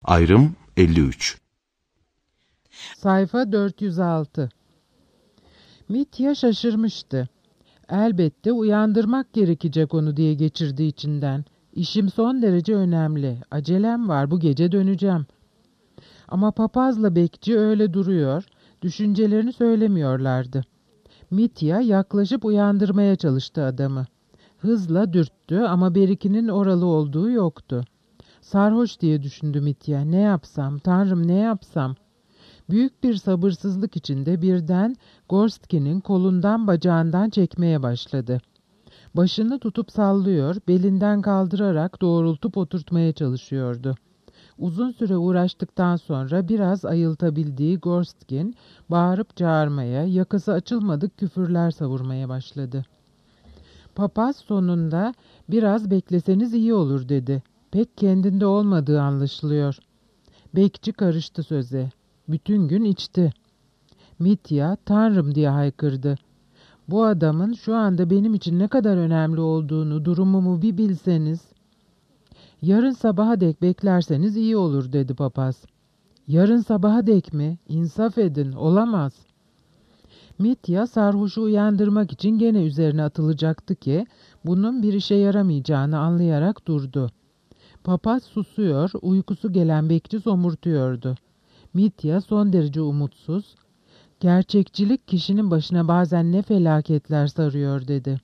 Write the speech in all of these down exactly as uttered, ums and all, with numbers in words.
Ayrım elli üç. Sayfa dört yüz altı. Mitya şaşırmıştı. Elbette uyandırmak gerekecek onu diye geçirdi içinden. İşim son derece önemli. Acelem var, bu gece döneceğim. Ama papazla bekçi öyle duruyor, düşüncelerini söylemiyorlardı. Mitya yaklaşıp uyandırmaya çalıştı adamı. Hızla dürttü ama Beriki'nin oralı olduğu yoktu. Sarhoş diye düşündü Mitya. Ne yapsam, Tanrım ne yapsam? Büyük bir sabırsızlık içinde birden Gorski'nin kolundan bacağından çekmeye başladı. Başını tutup sallıyor, belinden kaldırarak doğrultup oturtmaya çalışıyordu. Uzun süre uğraştıktan sonra biraz ayıltabildiği Gorskin bağırıp çağırmaya, yakası açılmadık küfürler savurmaya başladı. Papaz sonunda biraz bekleseniz iyi olur dedi. Pek kendinde olmadığı anlaşılıyor. Bekçi karıştı söze. Bütün gün içti. Mitya, Tanrım diye haykırdı. Bu adamın şu anda benim için ne kadar önemli olduğunu, durumumu bir bilseniz. Yarın sabaha dek beklerseniz iyi olur dedi papaz. Yarın sabaha dek mi? İnsaf edin, olamaz. Mitya sarhoşu uyandırmak için gene üzerine atılacaktı ki bunun bir işe yaramayacağını anlayarak durdu. Papaz susuyor, uykusu gelen bekçi somurtuyordu. Mitya son derece umutsuz, gerçekçilik kişinin başına bazen ne felaketler sarıyor dedi.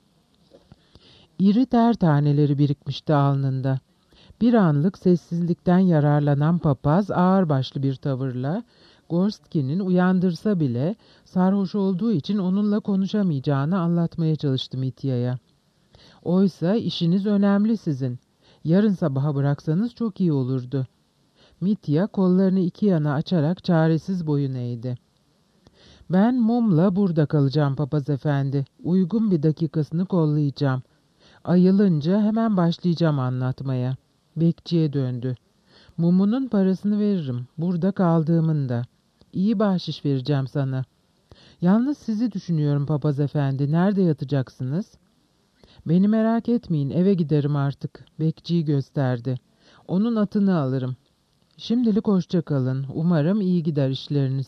İri ter taneleri birikmişti alnında. Bir anlık sessizlikten yararlanan papaz ağırbaşlı bir tavırla Gorski'nin uyandırsa bile sarhoş olduğu için onunla konuşamayacağını anlatmaya çalıştı Mitya'ya. Oysa işiniz önemli sizin. Yarın sabaha bıraksanız çok iyi olurdu. Mitya kollarını iki yana açarak çaresiz boyun eğdi. Ben mumla burada kalacağım papaz efendi. Uygun bir dakikasını kollayacağım. Ayılınca hemen başlayacağım anlatmaya. Bekçiye döndü. Mumunun parasını veririm. Burada kaldığımın da. İyi bahşiş vereceğim sana. Yalnız sizi düşünüyorum papaz efendi. Nerede yatacaksınız? Beni merak etmeyin. Eve giderim artık. Bekçiyi gösterdi. Onun atını alırım. Şimdilik hoşça kalın. Umarım iyi gider işleriniz.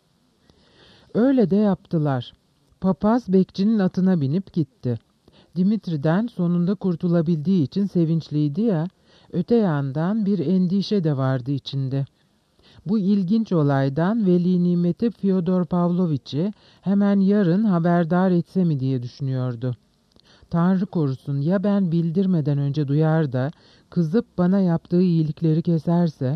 Öyle de yaptılar. Papaz bekçinin atına binip gitti. Dimitri'den sonunda kurtulabildiği için sevinçliydi ya, öte yandan bir endişe de vardı içinde. Bu ilginç olaydan veli nimeti Fyodor Pavloviç'i hemen yarın haberdar etse mi diye düşünüyordu. Tanrı korusun ya ben bildirmeden önce duyar da kızıp bana yaptığı iyilikleri keserse?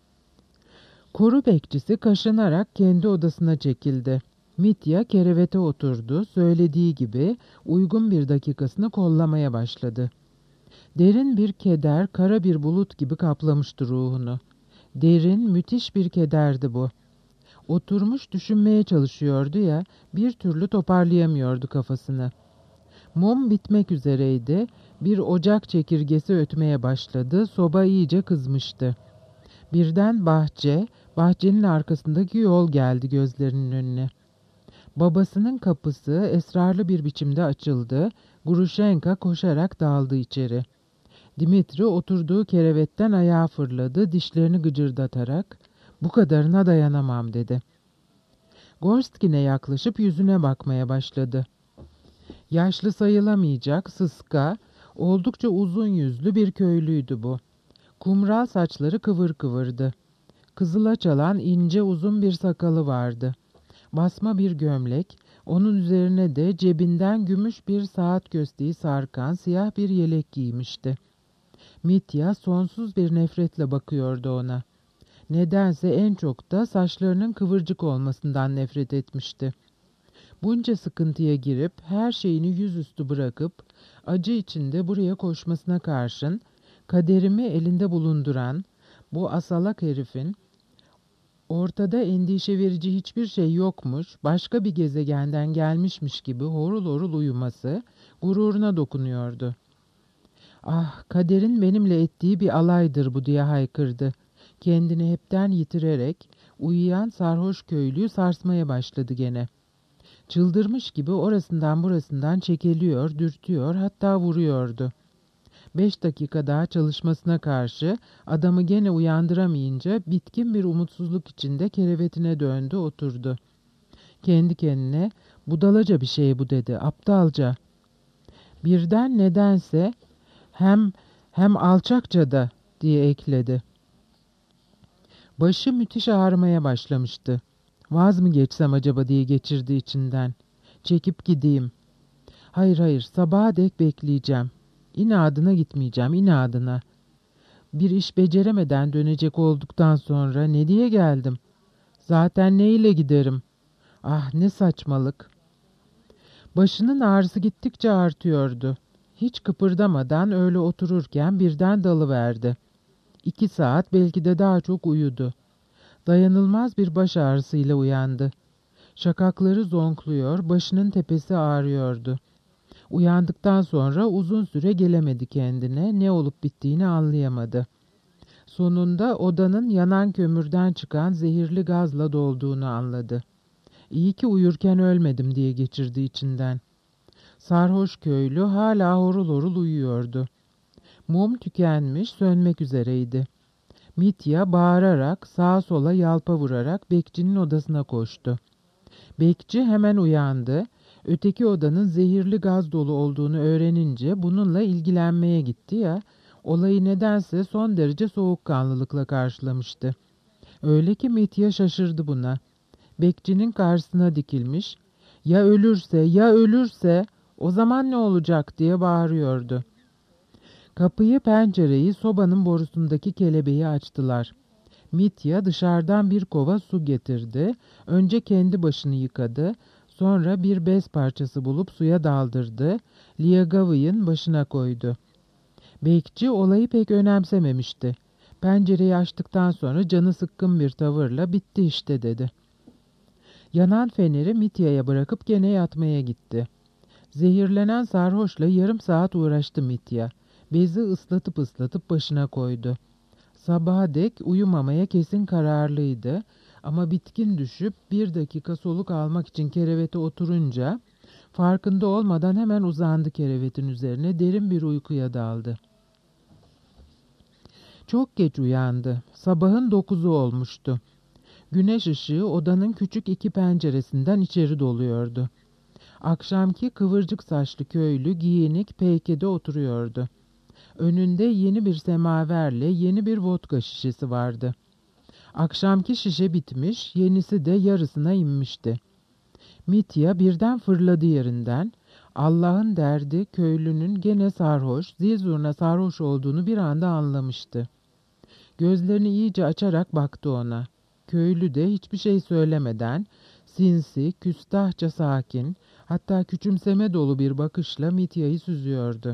Koru bekçisi kaşınarak kendi odasına çekildi. Mitya kerevete oturdu, söylediği gibi uygun bir dakikasını kollamaya başladı. Derin bir keder, kara bir bulut gibi kaplamıştı ruhunu. Derin, müthiş bir kederdi bu. Oturmuş düşünmeye çalışıyordu ya, bir türlü toparlayamıyordu kafasını. Mum bitmek üzereydi, bir ocak çekirgesi ötmeye başladı, soba iyice kızmıştı. Birden bahçe, bahçenin arkasındaki yol geldi gözlerinin önüne. Babasının kapısı esrarlı bir biçimde açıldı, Grushenka koşarak daldı içeri. Dimitri oturduğu kerevetten ayağa fırladı, dişlerini gıcırdatarak "Bu kadarına dayanamam." dedi. Gorskin'e yaklaşıp yüzüne bakmaya başladı. Yaşlı sayılamayacak, sıska, oldukça uzun yüzlü bir köylüydü bu. Kumral saçları kıvır kıvırdı. Kızıla çalan ince uzun bir sakalı vardı. Basma bir gömlek, onun üzerine de cebinden gümüş bir saat kösteği sarkan siyah bir yelek giymişti. Mitya sonsuz bir nefretle bakıyordu ona. Nedense en çok da saçlarının kıvırcık olmasından nefret etmişti. Bunca sıkıntıya girip her şeyini yüzüstü bırakıp acı içinde buraya koşmasına karşın kaderimi elinde bulunduran bu asalak herifin ortada endişe verici hiçbir şey yokmuş, başka bir gezegenden gelmişmiş gibi horul horul uyuması gururuna dokunuyordu. Ah, kaderin benimle ettiği bir alaydır bu diye haykırdı. Kendini hepten yitirerek uyuyan sarhoş köylüyü sarsmaya başladı gene. Çıldırmış gibi orasından burasından çekeliyor, dürtüyor, hatta vuruyordu. Beş dakika daha çalışmasına karşı adamı gene uyandıramayınca bitkin bir umutsuzluk içinde kerevetine döndü, oturdu. Kendi kendine, budalaca bir şey bu dedi, aptalca. Birden nedense hem hem alçakça da diye ekledi. Başı müthiş ağrımaya başlamıştı. Vaz mı geçsem acaba diye geçirdi içinden. Çekip gideyim. Hayır hayır, sabaha dek bekleyeceğim. İnadına gitmeyeceğim, inadına. Bir iş beceremeden dönecek olduktan sonra ne diye geldim? Zaten neyle giderim? Ah, ne saçmalık. Başının ağrısı gittikçe artıyordu. Hiç kıpırdamadan öyle otururken birden dalıverdi. İki saat, belki de daha çok uyudu. Dayanılmaz bir baş ağrısıyla uyandı. Şakakları zonkluyor, başının tepesi ağrıyordu. Uyandıktan sonra uzun süre gelemedi kendine, ne olup bittiğini anlayamadı. Sonunda odanın yanan kömürden çıkan zehirli gazla dolduğunu anladı. İyi ki uyurken ölmedim diye geçirdi içinden. Sarhoş köylü hala horul horul uyuyordu. Mum tükenmiş, sönmek üzereydi. Mitya bağırarak, sağa sola yalpa vurarak bekçinin odasına koştu. Bekçi hemen uyandı. Öteki odanın zehirli gaz dolu olduğunu öğrenince bununla ilgilenmeye gitti ya, olayı nedense son derece soğukkanlılıkla karşılamıştı. Öyle ki Mitya şaşırdı buna. Bekçinin karşısına dikilmiş, ya ölürse, ya ölürse, o zaman ne olacak diye bağırıyordu. Kapıyı, pencereyi, sobanın borusundaki kelebeği açtılar. Mitya dışarıdan bir kova su getirdi. Önce kendi başını yıkadı. Sonra bir bez parçası bulup suya daldırdı. Liagavy'ın başına koydu. Bekçi olayı pek önemsememişti. Pencereyi açtıktan sonra canı sıkkın bir tavırla bitti işte dedi. Yanan feneri Mitya'ya bırakıp gene yatmaya gitti. Zehirlenen sarhoşla yarım saat uğraştı Mitya. Bezi ıslatıp ıslatıp başına koydu. Sabaha dek uyumamaya kesin kararlıydı ama bitkin düşüp bir dakika soluk almak için kerevete oturunca farkında olmadan hemen uzandı kerevetin üzerine, derin bir uykuya daldı. Çok geç uyandı. Sabahın dokuzu olmuştu. Güneş ışığı odanın küçük iki penceresinden içeri doluyordu. Akşamki kıvırcık saçlı köylü giyinik peykede oturuyordu. Önünde yeni bir semaverle yeni bir vodka şişesi vardı. Akşamki şişe bitmiş, yenisi de yarısına inmişti. Mitya birden fırladı yerinden. Allah'ın derdi köylünün gene sarhoş, zil zurna sarhoş olduğunu bir anda anlamıştı. Gözlerini iyice açarak baktı ona. Köylü de hiçbir şey söylemeden, sinsi, küstahça sakin, hatta küçümseme dolu bir bakışla Mitya'yı süzüyordu.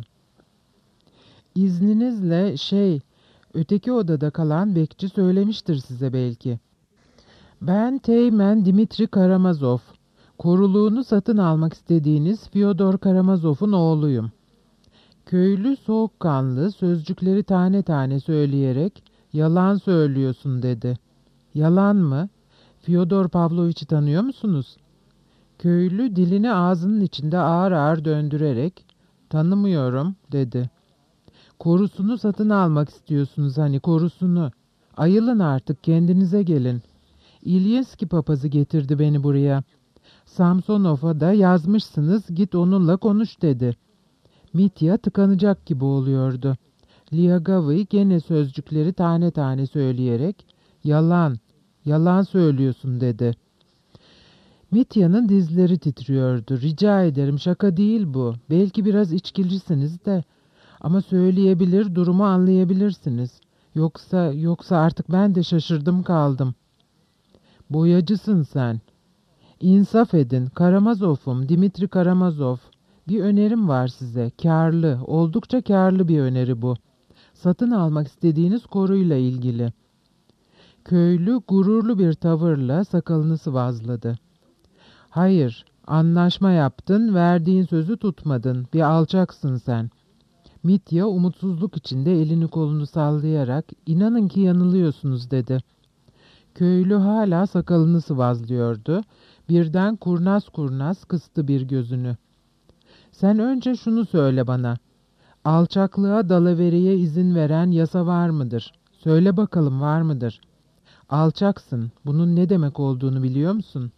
İzninizle şey, öteki odada kalan bekçi söylemiştir size belki. Ben Teğmen Dimitri Karamazov. Koruluğunu satın almak istediğiniz Fyodor Karamazov'un oğluyum. Köylü soğukkanlı sözcükleri tane tane söyleyerek yalan söylüyorsun dedi. Yalan mı? Fyodor Pavloviç'i tanıyor musunuz? Köylü dilini ağzının içinde ağır ağır döndürerek tanımıyorum dedi. Korusunu satın almak istiyorsunuz hani, korusunu. Ayılın artık, kendinize gelin. İlyinski papazı getirdi beni buraya. Samsonov'a da yazmışsınız, git onunla konuş dedi. Mitya tıkanacak gibi oluyordu. Liagavy gene sözcükleri tane tane söyleyerek yalan, yalan söylüyorsun dedi. Mitya'nın dizleri titriyordu. Rica ederim, şaka değil bu. Belki biraz içkilisiniz de. Ama söyleyebilir, durumu anlayabilirsiniz. Yoksa, yoksa artık ben de şaşırdım kaldım. Boyacısın sen. İnsaf edin, Karamazov'um, Dimitri Karamazov. Bir önerim var size, kârlı, oldukça kârlı bir öneri bu. Satın almak istediğiniz koruyla ilgili. Köylü gururlu bir tavırla sakalını sıvazladı. Hayır, anlaşma yaptın, verdiğin sözü tutmadın, bir alçaksın sen. Mitya umutsuzluk içinde elini kolunu sallayarak inanın ki yanılıyorsunuz dedi. Köylü hala sakalını sıvazlıyordu. Birden kurnaz kurnaz kıstı bir gözünü. Sen önce şunu söyle bana. Alçaklığa dalavereye izin veren yasa var mıdır? Söyle bakalım, var mıdır? Alçaksın. Bunun ne demek olduğunu biliyor musun?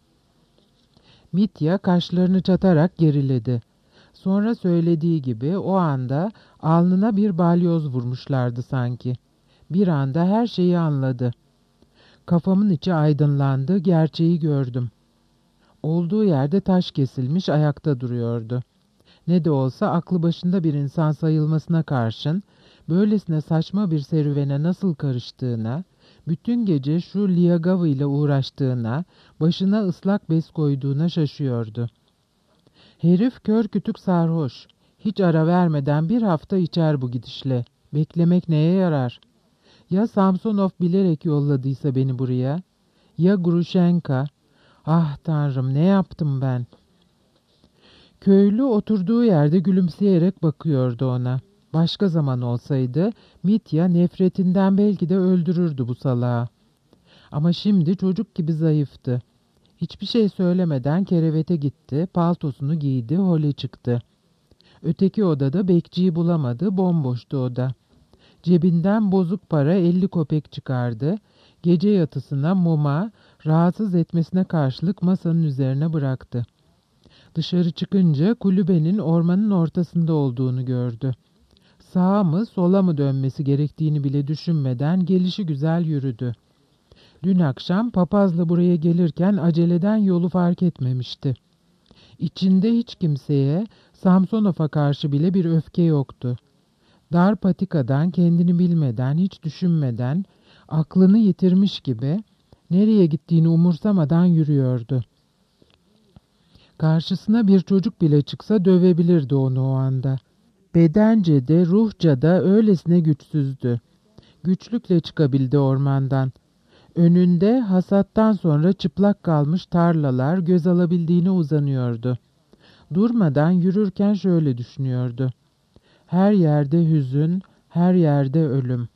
Mitya kaşlarını çatarak geriledi. Sonra söylediği gibi o anda alnına bir balyoz vurmuşlardı sanki. Bir anda her şeyi anladı. Kafamın içi aydınlandı, gerçeği gördüm. Olduğu yerde taş kesilmiş ayakta duruyordu. Ne de olsa aklı başında bir insan sayılmasına karşın, böylesine saçma bir serüvene nasıl karıştığına, bütün gece şu Liagavu ile uğraştığına, başına ıslak bez koyduğuna şaşıyordu. Herif kör kütük sarhoş. Hiç ara vermeden bir hafta içer bu gidişle. Beklemek neye yarar? Ya Samsonov bilerek yolladıysa beni buraya? Ya Grushenka? Ah Tanrım, ne yaptım ben? Köylü oturduğu yerde gülümseyerek bakıyordu ona. Başka zaman olsaydı Mitya nefretinden belki de öldürürdü bu salağı. Ama şimdi çocuk gibi zayıftı. Hiçbir şey söylemeden kerevete gitti, paltosunu giydi, hole çıktı. Öteki odada bekçiyi bulamadı, bomboştu oda. Cebinden bozuk para elli kopek çıkardı. Gece yatısına muma, rahatsız etmesine karşılık masanın üzerine bıraktı. Dışarı çıkınca kulübenin ormanın ortasında olduğunu gördü. Sağa mı sola mı dönmesi gerektiğini bile düşünmeden gelişi güzel yürüdü. Dün akşam papazla buraya gelirken aceleden yolu fark etmemişti. İçinde hiç kimseye, Samsonov'a karşı bile bir öfke yoktu. Dar patikadan kendini bilmeden, hiç düşünmeden, aklını yitirmiş gibi nereye gittiğini umursamadan yürüyordu. Karşısına bir çocuk bile çıksa dövebilirdi onu o anda. Bedence de ruhça da öylesine güçsüzdü. Güçlükle çıkabildi ormandan. Önünde hasattan sonra çıplak kalmış tarlalar göz alabildiğine uzanıyordu. Durmadan yürürken şöyle düşünüyordu. Her yerde hüzün, her yerde ölüm.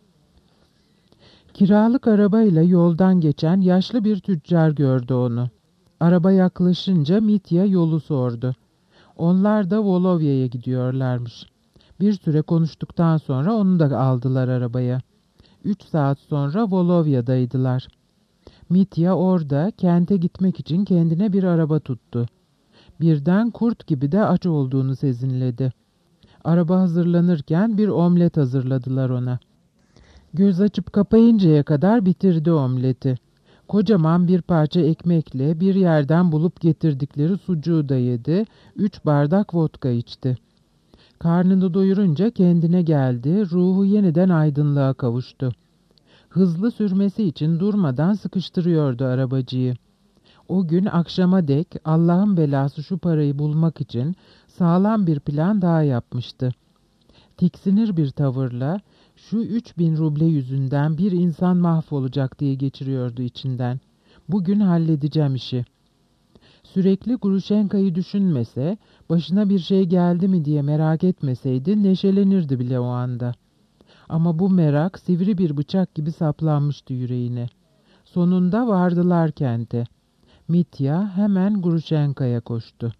Kiralık arabayla yoldan geçen yaşlı bir tüccar gördü onu. Araba yaklaşınca Mitya yolu sordu. Onlar da Volovya'ya gidiyorlarmış. Bir süre konuştuktan sonra onu da aldılar arabaya. Üç saat sonra Volovya'daydılar. Mitya orada kente gitmek için kendine bir araba tuttu. Birden kurt gibi de aç olduğunu sezinledi. Araba hazırlanırken bir omlet hazırladılar ona. Göz açıp kapayıncaya kadar bitirdi omleti. Kocaman bir parça ekmekle bir yerden bulup getirdikleri sucuğu da yedi, üç bardak vodka içti. Karnını doyurunca kendine geldi, ruhu yeniden aydınlığa kavuştu. Hızlı sürmesi için durmadan sıkıştırıyordu arabacıyı. O gün akşama dek Allah'ın belası şu parayı bulmak için sağlam bir plan daha yapmıştı. Tiksinir bir tavırla şu üç bin ruble yüzünden bir insan mahvolacak diye geçiriyordu içinden. Bugün halledeceğim işi. Sürekli Grushenka'yı düşünmese, başına bir şey geldi mi diye merak etmeseydi neşelenirdi bile o anda. Ama bu merak sivri bir bıçak gibi saplanmıştı yüreğine. Sonunda vardılar kente. Mitya hemen Grushenka'ya koştu.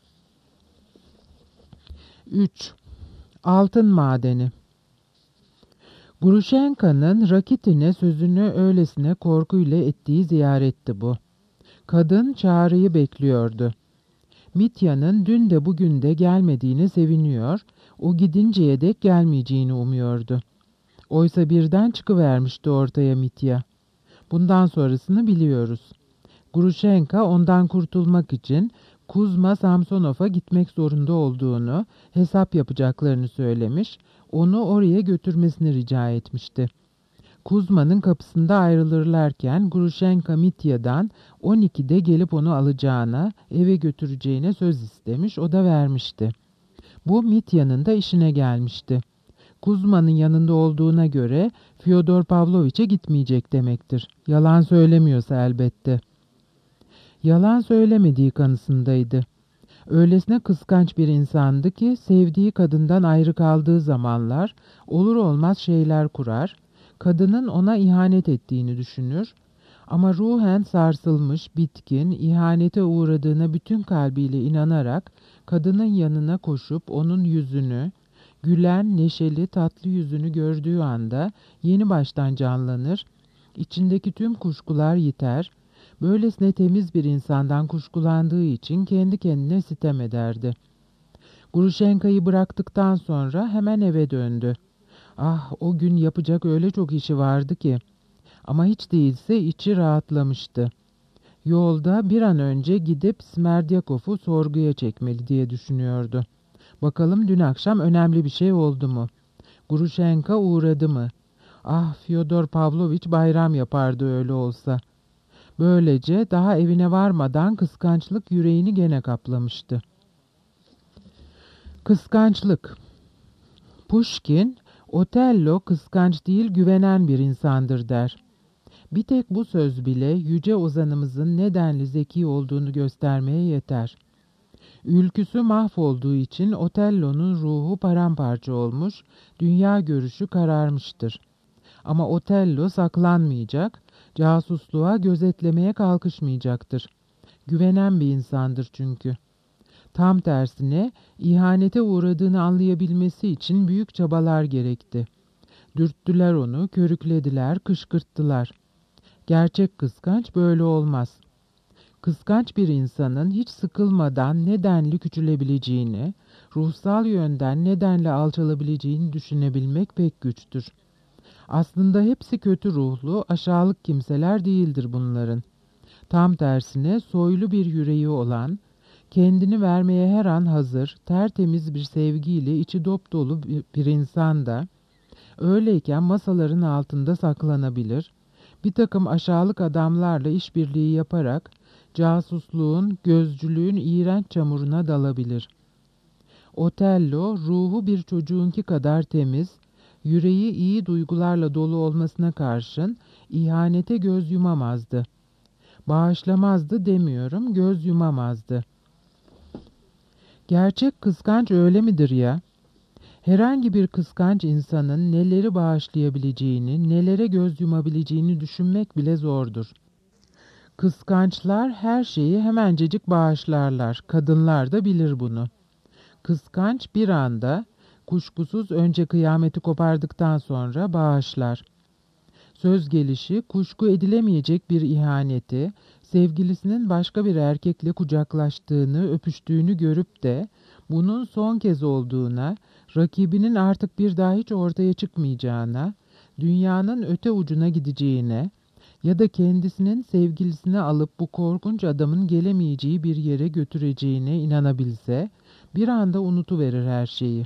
üç. Altın madeni. Grushenka'nın Rakitin'e sözünü öylesine korkuyla ettiği ziyaretti bu. Kadın çağrıyı bekliyordu. Mitya'nın dün de bugün de gelmediğini seviniyor, o gidinceye dek gelmeyeceğini umuyordu. Oysa birden çıkıvermişti ortaya Mitya. Bundan sonrasını biliyoruz. Grushenka ondan kurtulmak için Kuzma Samsonov'a gitmek zorunda olduğunu, hesap yapacaklarını söylemiş, onu oraya götürmesini rica etmişti. Kuzma'nın kapısında ayrılırlarken Grushenka Mitya'dan on ikide gelip onu alacağına, eve götüreceğine söz istemiş, o da vermişti. Bu Mitya'nın da işine gelmişti. Kuzma'nın yanında olduğuna göre Fyodor Pavloviç'e gitmeyecek demektir. Yalan söylemiyorsa elbette. Yalan söylemediği kanısındaydı. Öylesine kıskanç bir insandı ki sevdiği kadından ayrı kaldığı zamanlar olur olmaz şeyler kurar, kadının ona ihanet ettiğini düşünür ama ruhen sarsılmış, bitkin, ihanete uğradığına bütün kalbiyle inanarak kadının yanına koşup onun yüzünü, gülen, neşeli, tatlı yüzünü gördüğü anda yeni baştan canlanır, içindeki tüm kuşkular yiter, böylesine temiz bir insandan kuşkulandığı için kendi kendine sitem ederdi. Grushenka'yı bıraktıktan sonra hemen eve döndü. Ah, o gün yapacak öyle çok işi vardı ki. Ama hiç değilse içi rahatlamıştı. Yolda bir an önce gidip Smerdyakov'u sorguya çekmeli diye düşünüyordu. Bakalım dün akşam önemli bir şey oldu mu? Grushenka uğradı mı? Ah, Fyodor Pavlovich bayram yapardı öyle olsa. Böylece daha evine varmadan kıskançlık yüreğini gene kaplamıştı. Kıskançlık. Pushkin, Otello kıskanç değil güvenen bir insandır der. Bir tek bu söz bile yüce ozanımızın nedenli zeki olduğunu göstermeye yeter. Ülküsü mahvolduğu için Otello'nun ruhu paramparça olmuş, dünya görüşü kararmıştır. Ama Otello saklanmayacak, casusluğa, gözetlemeye kalkışmayacaktır. Güvenen bir insandır çünkü. Tam tersine ihanete uğradığını anlayabilmesi için büyük çabalar gerekti. Dürttüler onu, körüklediler, kışkırttılar. Gerçek kıskanç böyle olmaz. Kıskanç bir insanın hiç sıkılmadan nedenli küçülebileceğini, ruhsal yönden nedenle alçalabileceğini düşünebilmek pek güçtür. Aslında hepsi kötü ruhlu, aşağılık kimseler değildir bunların. Tam tersine soylu bir yüreği olan, kendini vermeye her an hazır, tertemiz bir sevgiyle içi dop dolu bir insan da, öyleyken masaların altında saklanabilir, bir takım aşağılık adamlarla işbirliği yaparak casusluğun, gözcülüğün iğrenç çamuruna dalabilir. Otello, ruhu bir çocuğunki kadar temiz, yüreği iyi duygularla dolu olmasına karşın ihanete göz yumamazdı. Bağışlamazdı demiyorum, göz yumamazdı. Gerçek kıskanç öyle midir ya? Herhangi bir kıskanç insanın neleri bağışlayabileceğini, nelere göz yumabileceğini düşünmek bile zordur. Kıskançlar her şeyi hemencecik bağışlarlar. Kadınlar da bilir bunu. Kıskanç bir anda, kuşkusuz önce kıyameti kopardıktan sonra bağışlar. Söz gelişi kuşku edilemeyecek bir ihaneti, sevgilisinin başka bir erkekle kucaklaştığını, öpüştüğünü görüp de bunun son kez olduğuna, rakibinin artık bir daha hiç ortaya çıkmayacağına, dünyanın öte ucuna gideceğine ya da kendisinin sevgilisini alıp bu korkunç adamın gelemeyeceği bir yere götüreceğine inanabilse, bir anda unutuverir her şeyi.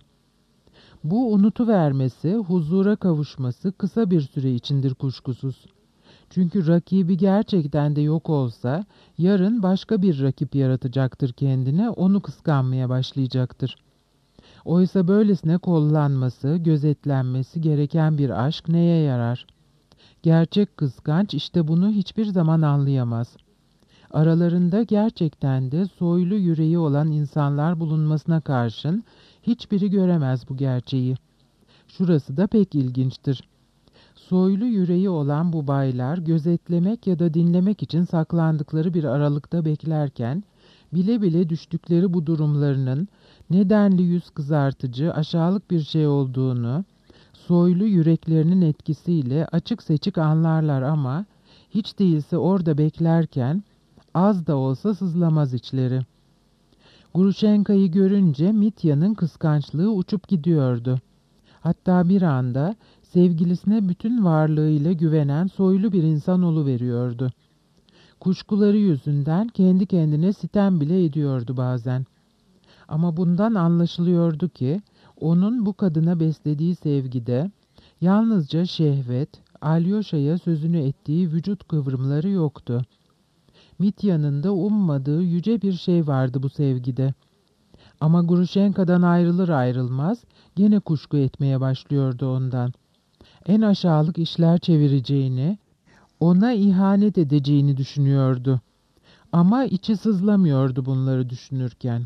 Bu unutuvermesi, huzura kavuşması kısa bir süre içindir kuşkusuz. Çünkü rakibi gerçekten de yok olsa, yarın başka bir rakip yaratacaktır kendine, onu kıskanmaya başlayacaktır. Oysa böylesine kollanması, gözetlenmesi gereken bir aşk neye yarar? Gerçek kıskanç işte bunu hiçbir zaman anlayamaz. Aralarında gerçekten de soylu yüreği olan insanlar bulunmasına karşın hiçbiri göremez bu gerçeği. Şurası da pek ilginçtir. Soylu yüreği olan bu baylar gözetlemek ya da dinlemek için saklandıkları bir aralıkta beklerken, bile bile düştükleri bu durumlarının nedenli yüz kızartıcı, aşağılık bir şey olduğunu, soylu yüreklerinin etkisiyle açık seçik anlarlar ama hiç değilse orada beklerken az da olsa sızlamaz içleri. Grushenka'yı görünce Mitya'nın kıskançlığı uçup gidiyordu. Hatta bir anda sevgilisine bütün varlığıyla güvenen soylu bir insan oluveriyordu. Kuşkuları yüzünden kendi kendine sitem bile ediyordu bazen. Ama bundan anlaşılıyordu ki onun bu kadına beslediği sevgide yalnızca şehvet, Alyosha'ya sözünü ettiği vücut kıvrımları yoktu. Mitya'nın da ummadığı yüce bir şey vardı bu sevgide. Ama Grushenka'dan ayrılır ayrılmaz gene kuşku etmeye başlıyordu ondan. En aşağılık işler çevireceğini, ona ihanet edeceğini düşünüyordu. Ama içi sızlamıyordu bunları düşünürken.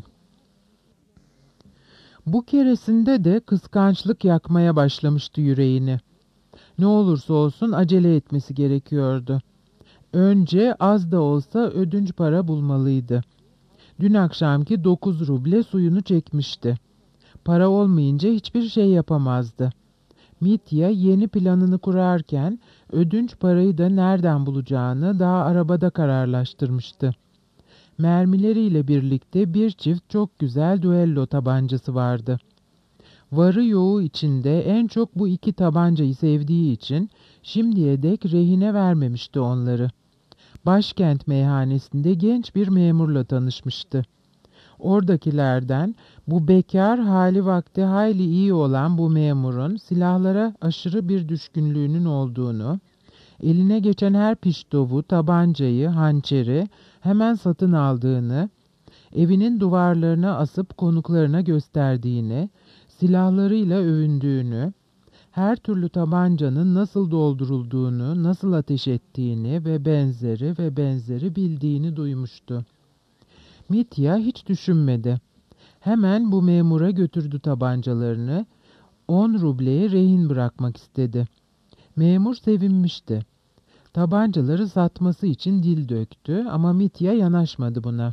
Bu keresinde de kıskançlık yakmaya başlamıştı yüreğini. Ne olursa olsun acele etmesi gerekiyordu. Önce az da olsa ödünç para bulmalıydı. Dün akşamki dokuz ruble suyunu çekmişti. Para olmayınca hiçbir şey yapamazdı. Mitya yeni planını kurarken ödünç parayı da nereden bulacağını daha arabada kararlaştırmıştı. Mermileriyle birlikte bir çift çok güzel düello tabancası vardı. Varı yoğu içinde en çok bu iki tabancayı sevdiği için şimdiye dek rehine vermemişti onları. Başkent meyhanesinde genç bir memurla tanışmıştı. Oradakilerden bu bekar hali vakti hayli iyi olan bu memurun silahlara aşırı bir düşkünlüğünün olduğunu, eline geçen her piştovu, tabancayı, hançeri hemen satın aldığını, evinin duvarlarına asıp konuklarına gösterdiğini, silahlarıyla övündüğünü, her türlü tabancanın nasıl doldurulduğunu, nasıl ateş ettiğini ve benzeri ve benzeri bildiğini duymuştu. Mitya hiç düşünmedi. Hemen bu memura götürdü tabancalarını, on rubleye rehin bırakmak istedi. Memur sevinmişti. Tabancaları satması için dil döktü ama Mitya yanaşmadı buna.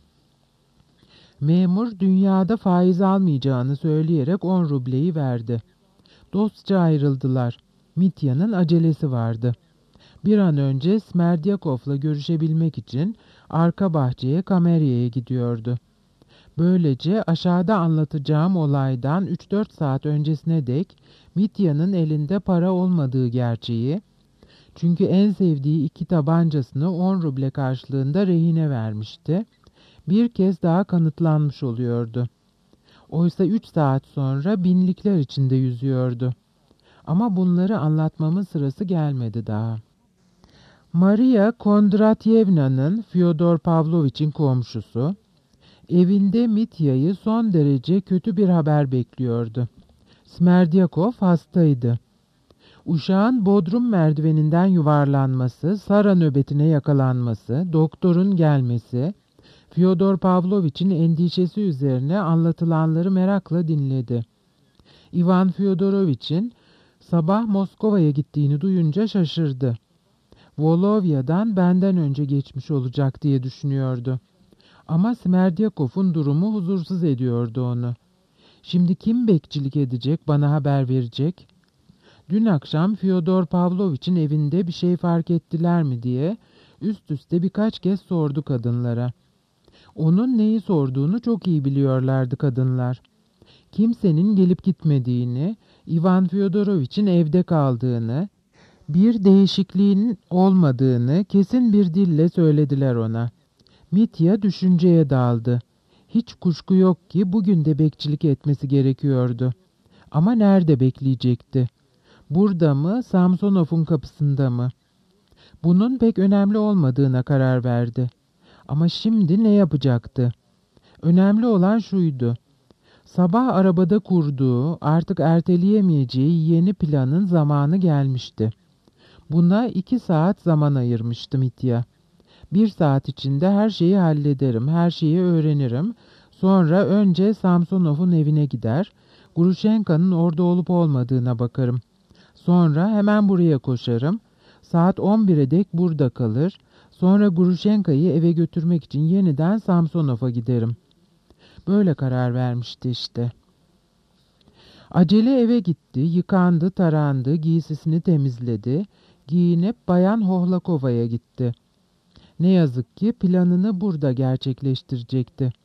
Memur dünyada faiz almayacağını söyleyerek on rubleyi verdi. Dostça ayrıldılar. Mitya'nın acelesi vardı. Bir an önce Smerdyakov'la görüşebilmek için arka bahçeye Kamerya'ya gidiyordu. Böylece aşağıda anlatacağım olaydan üç dört saat öncesine dek Mitya'nın elinde para olmadığı gerçeği, çünkü en sevdiği iki tabancasını on ruble karşılığında rehine vermişti, bir kez daha kanıtlanmış oluyordu. Oysa üç saat sonra binlikler içinde yüzüyordu. Ama bunları anlatmamın sırası gelmedi daha. Maria Kondratyevna'nın Fyodor Pavlovich'in komşusu, evinde Mitya'yı son derece kötü bir haber bekliyordu. Smerdyakov hastaydı. Uşağın bodrum merdiveninden yuvarlanması, Sara nöbetine yakalanması, doktorun gelmesi, Fyodor Pavlovich'in endişesi üzerine anlatılanları merakla dinledi. Ivan Fyodorovich'in sabah Moskova'ya gittiğini duyunca şaşırdı. Volovya'dan benden önce geçmiş olacak diye düşünüyordu. Ama Smerdyakov'un durumu huzursuz ediyordu onu. Şimdi kim bekçilik edecek, bana haber verecek? Dün akşam Fyodor Pavlovich'in evinde bir şey fark ettiler mi diye üst üste birkaç kez sordu kadınlara. Onun neyi sorduğunu çok iyi biliyorlardı kadınlar. Kimsenin gelip gitmediğini, Ivan Fyodorovich'in evde kaldığını, bir değişikliğin olmadığını kesin bir dille söylediler ona. Mitya düşünceye daldı. Hiç kuşku yok ki bugün de bekçilik etmesi gerekiyordu. Ama nerede bekleyecekti? Burada mı, Samsonov'un kapısında mı? Bunun pek önemli olmadığına karar verdi. Ama şimdi ne yapacaktı? Önemli olan şuydu. Sabah arabada kurduğu, artık erteleyemeyeceği yeni planın zamanı gelmişti. Buna iki saat zaman ayırmıştı Mitya. Bir saat içinde her şeyi hallederim, her şeyi öğrenirim. Sonra önce Samsonov'un evine gider, Grushenka'nın orada olup olmadığına bakarım. Sonra hemen buraya koşarım. Saat on bire dek burada kalır. Sonra Grushenka'yı eve götürmek için yeniden Samsonov'a giderim. Böyle karar vermişti işte. Acele eve gitti, yıkandı, tarandı, giysisini temizledi. Giyinip Bayan Hohlakova'ya gitti. Ne yazık ki planını burada gerçekleştirecekti.